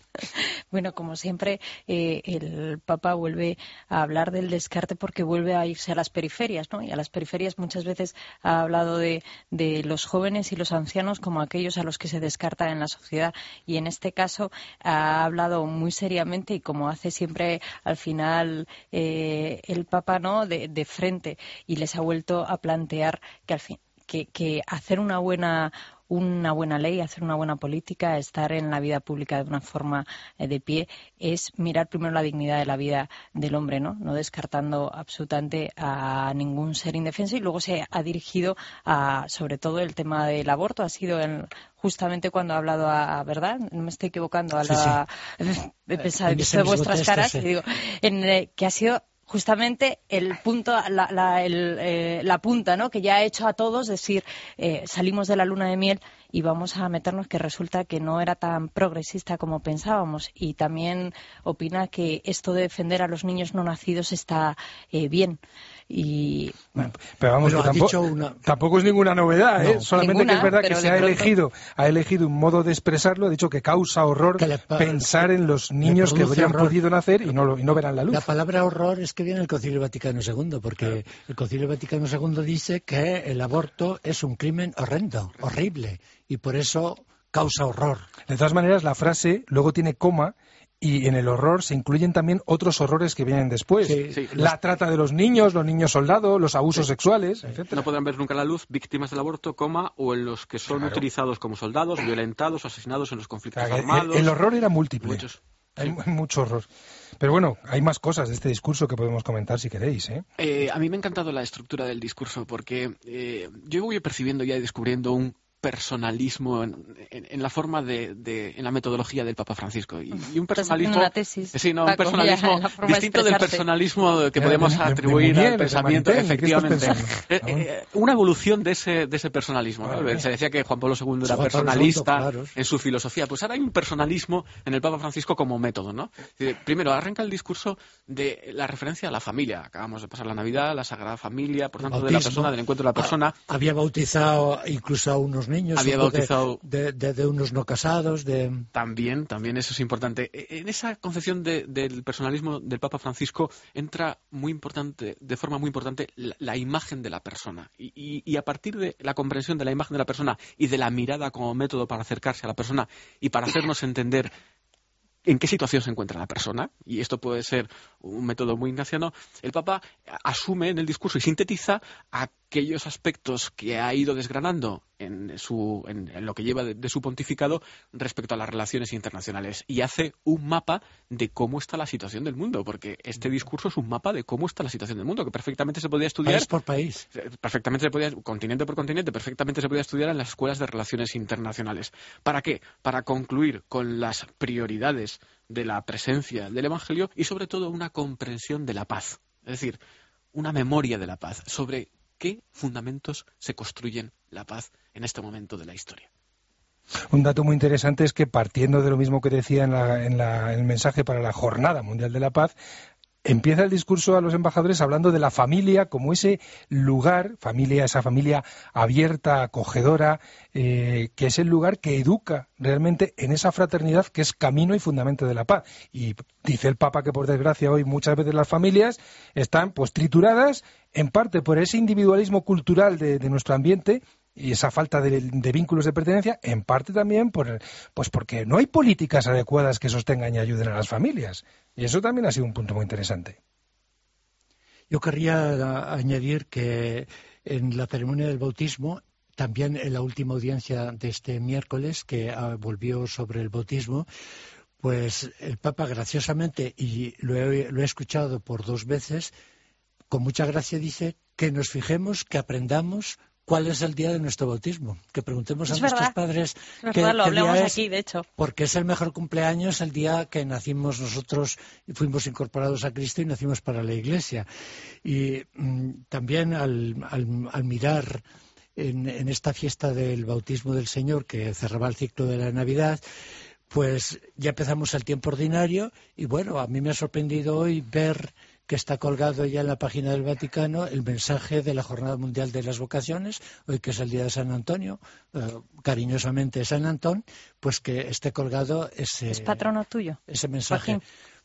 Bueno, como siempre, eh, el Papa vuelve a hablar del descarte porque vuelve a irse a las periferias, ¿no? Y a las periferias muchas veces ha hablado de, de los jóvenes y los ancianos como aquellos a los que se descartan en la sociedad. Y en este caso ha hablado muy seriamente y como hace siempre al final eh, el Papa, ¿no? De, de frente, y les ha vuelto a plantear que al fin que, que hacer una buena una buena ley, hacer una buena política, estar en la vida pública de una forma eh, de pie, es mirar primero la dignidad de la vida del hombre, ¿no? No descartando absolutamente a ningún ser indefenso, y luego se ha dirigido a, sobre todo, el tema del aborto. Ha sido en, justamente cuando ha hablado a, ¿verdad? No me estoy equivocando, a la, sí, sí. He pensado, he visto vuestras texto, caras, sí. y digo, en, eh, que ha sido justamente el punto, la, la, el, eh, la punta, ¿no?, que ya ha hecho a todos decir, eh, salimos de la luna de miel y vamos a meternos, que resulta que no era tan progresista como pensábamos. Y también opina que esto de defender a los niños no nacidos está eh, bien. Y bueno, pero vamos, pero que tampoco, una... tampoco es ninguna novedad, ¿eh? No, solamente ninguna, que es verdad que se ha pronto... elegido ha elegido un modo de expresarlo. Ha dicho que causa horror que le... pensar en los niños que habrían horror. podido nacer y no, y no verán la luz. La palabra horror es que viene del Concilio Vaticano segundo, porque claro. el Concilio Vaticano segundo dice que el aborto es un crimen horrendo, horrible, y por eso causa horror. De todas maneras, la frase luego tiene coma, y en el horror se incluyen también otros horrores que vienen después. Sí, sí, la los... trata de los niños, los niños soldados, los abusos sí, sexuales, sí. etcétera. No podrán ver nunca la luz víctimas del aborto, coma, o en los que son claro. utilizados como soldados, violentados, asesinados en los conflictos claro, armados. El, el horror era múltiple. Muchos. Hay sí. mucho horror. Pero bueno, hay más cosas de este discurso que podemos comentar si queréis, ¿eh? Eh, a mí me ha encantado la estructura del discurso, porque eh, yo voy percibiendo ya y descubriendo un personalismo en, en, en la forma de, de en la metodología del Papa Francisco y, y un personalismo una tesis, sí, no, un personalismo distinto del personalismo que podemos ya, atribuir al pensamiento, efectivamente eh, eh, una evolución de ese de ese personalismo, ¿no? Vale. Se decía que Juan Pablo segundo era personalista claro. en su filosofía, pues ahora hay un personalismo en el Papa Francisco como método, ¿no? Primero arranca el discurso de la referencia a la familia. Acabamos de pasar la Navidad, la Sagrada Familia, por tanto, de la persona, del encuentro de la persona. Había bautizado incluso a unos niños, había bautizado de, de, de unos no casados, de también, también eso es importante. En esa concepción de, del personalismo del Papa Francisco entra muy importante, de forma muy importante, la, la imagen de la persona y, y, y a partir de la comprensión de la imagen de la persona y de la mirada como método para acercarse a la persona y para hacernos entender en qué situación se encuentra la persona, y esto puede ser un método muy ignaciano, el Papa asume en el discurso y sintetiza aquellos aspectos que ha ido desgranando en, su, en, en lo que lleva de, de su pontificado respecto a las relaciones internacionales, y hace un mapa de cómo está la situación del mundo, porque este discurso es un mapa de cómo está la situación del mundo, que perfectamente se podía estudiar país por país, perfectamente se podía, continente por continente, perfectamente se podía estudiar en las escuelas de relaciones internacionales. ¿Para qué? Para concluir con las prioridades de la presencia del Evangelio y sobre todo una comprensión de la paz, es decir, una memoria de la paz, sobre qué fundamentos se construyen la paz en este momento de la historia. Un dato muy interesante es que, partiendo de lo mismo que decía en, la, en, la, en el mensaje para la Jornada Mundial de la Paz, empieza el discurso a los embajadores hablando de la familia como ese lugar, familia, esa familia abierta, acogedora, eh, que es el lugar que educa realmente en esa fraternidad que es camino y fundamento de la paz. Y dice el Papa que, por desgracia, hoy muchas veces las familias están pues trituradas en parte por ese individualismo cultural de, de nuestro ambiente y esa falta de, de vínculos de pertenencia, en parte también por, pues porque no hay políticas adecuadas que sostengan y ayuden a las familias. Y eso también ha sido un punto muy interesante. Yo querría añadir que en la ceremonia del bautismo, también en la última audiencia de este miércoles, que volvió sobre el bautismo, pues el Papa graciosamente, y lo he, lo he escuchado por dos veces, con mucha gracia dice que nos fijemos, que aprendamos cuál es el día de nuestro bautismo, que preguntemos es a verdad, nuestros padres es qué, verdad, lo qué hablamos día aquí, es, de hecho. porque es el mejor cumpleaños el día que nacimos nosotros y fuimos incorporados a Cristo y nacimos para la Iglesia. Y mmm, también al, al, al mirar en, en esta fiesta del bautismo del Señor, que cerraba el ciclo de la Navidad, pues ya empezamos el tiempo ordinario y bueno, a mí me ha sorprendido hoy ver que está colgado ya en la página del Vaticano el mensaje de la Jornada Mundial de las Vocaciones, hoy que es el día de San Antonio, eh, cariñosamente San Antón, pues que esté colgado ese, ¿es patrono tuyo? ese mensaje. Joaquín.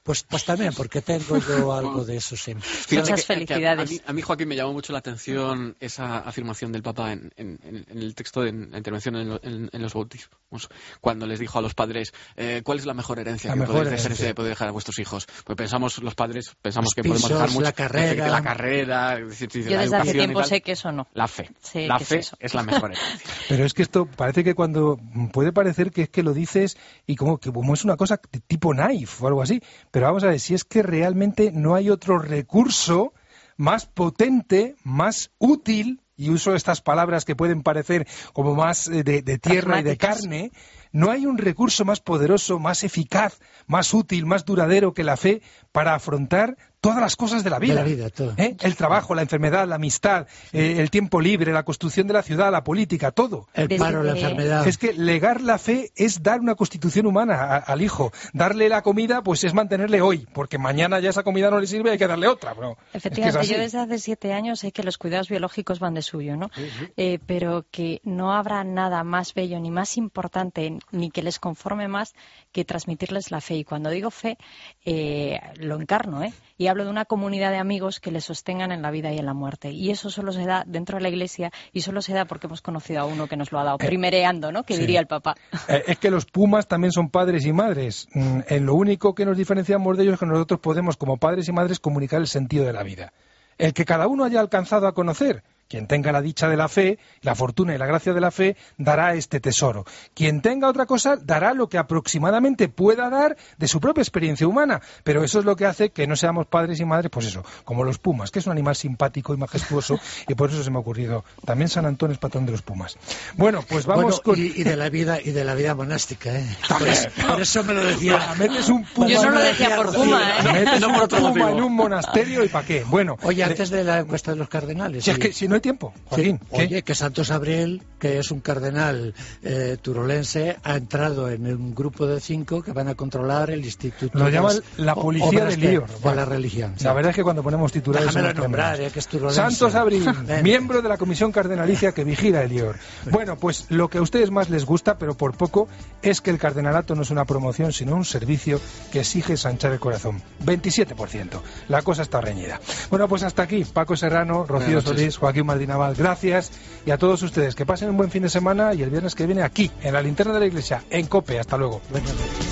Pues, pues también, porque tengo yo algo de eso, sí. Muchas que, felicidades. Que a, a, mí, a mí, Joaquín, me llamó mucho la atención esa afirmación del Papa en, en, en el texto de en la intervención en, en, en los bautismos, cuando les dijo a los padres, eh, ¿cuál es la mejor herencia la que mejor podéis, herencia. podéis dejar a vuestros hijos? Pues pensamos, los padres, pensamos los que pisos, podemos dejar mucho. La carrera. La carrera decir, yo la desde hace tiempo sé que eso no. La fe. Sé la fe es, es la mejor herencia. Pero es que esto parece que cuando... Puede parecer que es que lo dices y como que como es una cosa tipo naif o algo así. Pero vamos a ver, si es que realmente no hay otro recurso más potente, más útil, y uso estas palabras que pueden parecer como más de, de tierra y de carne, no hay un recurso más poderoso, más eficaz, más útil, más duradero que la fe para afrontar todas las cosas de la vida. De la vida todo. ¿Eh? El trabajo, la enfermedad, la amistad, eh, el tiempo libre, la construcción de la ciudad, la política, todo. El paro, la enfermedad. Es que legar la fe es dar una constitución humana a, al hijo. Darle la comida, pues es mantenerle hoy, porque mañana ya esa comida no le sirve, hay que darle otra. Bro. Efectivamente, es que yo desde hace siete años sé que los cuidados biológicos van de suyo, ¿no? Uh-huh. Eh, pero que no habrá nada más bello ni más importante, ni que les conforme más que transmitirles la fe. Y cuando digo fe, eh, lo encarno, ¿eh? Y hablo de una comunidad de amigos que les sostengan en la vida y en la muerte. Y eso solo se da dentro de la Iglesia y solo se da porque hemos conocido a uno que nos lo ha dado, primereando, ¿no? Que sí. Diría el Papa. Eh, es que los Pumas también son padres y madres. Mm, en lo único que nos diferenciamos de ellos es que nosotros podemos, como padres y madres, comunicar el sentido de la vida. El que cada uno haya alcanzado a conocer. Quien tenga la dicha de la fe, la fortuna y la gracia de la fe, dará este tesoro. Quien tenga otra cosa, dará lo que aproximadamente pueda dar de su propia experiencia humana. Pero eso es lo que hace que no seamos padres y madres, pues eso, como los pumas, que es un animal simpático y majestuoso, y por eso se me ha ocurrido. También San Antonio es patrón de los pumas. Bueno, pues vamos bueno, con... Y, y de la vida y de la vida monástica, ¿eh? Por eso, por eso me lo decía. Metes un puma, yo no lo decía por puma, ¿eh? Metes no, un puma en un monasterio y ¿para qué? Bueno. Oye, antes de la encuesta de los cardenales. Si es que si no hay tiempo, Joaquín. Sí. Oye, que Santos Abril, que es un cardenal eh, turolense, ha entrado en un grupo de cinco que van a controlar el Instituto. Lo llaman la policía de Lío. De bueno, la religión. Sí. La verdad es que cuando ponemos titulares... Déjame nombrar, eh, que es turolense. Santos Abril, miembro de la comisión cardenalicia que vigila el Lior. Bueno, pues lo que a ustedes más les gusta, pero por poco, es que el cardenalato no es una promoción, sino un servicio que exige ensanchar el corazón. veintisiete por ciento. La cosa está reñida. Bueno, pues hasta aquí. Paco Serrano, Rocío Solís, Joaquín Maldinaval, gracias. Y a todos ustedes, que pasen un buen fin de semana y el viernes que viene aquí, en la Linterna de la Iglesia, en COPE. Hasta luego. Buenas noches.